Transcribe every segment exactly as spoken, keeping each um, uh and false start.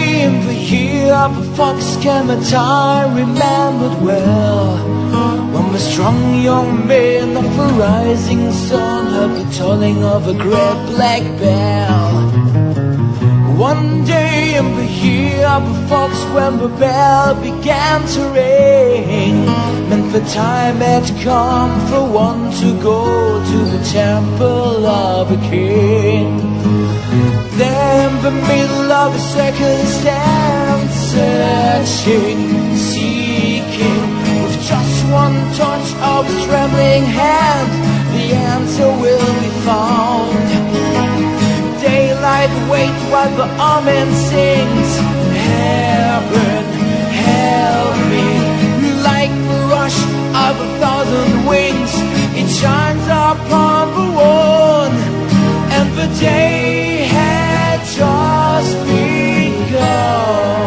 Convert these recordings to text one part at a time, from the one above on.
day in the year of a fox came a time remembered well, when the strong young man of the rising sun heard the tolling of a great black bell. One day in the year of a fox, when the bell began to ring, meant the time had come for one to go to the temple of a king. There in the middle of a circle stands, searching, seeking, with just one touch of his trembling hand, the answer will be found. Daylight waits while the amen sings, heaven help me. Like the rush of a thousand wings, it shines upon the one, and the day had just begun.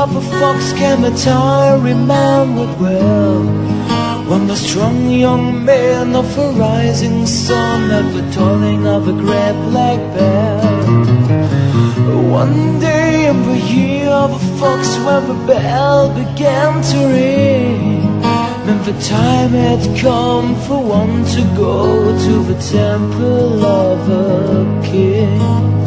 of a fox came a time remembered well, when the strong young man of a rising sun heard the tolling of a great black bell. One day in the year of a fox, when the bell began to ring, meant the time had come for one to go to the temple of a king.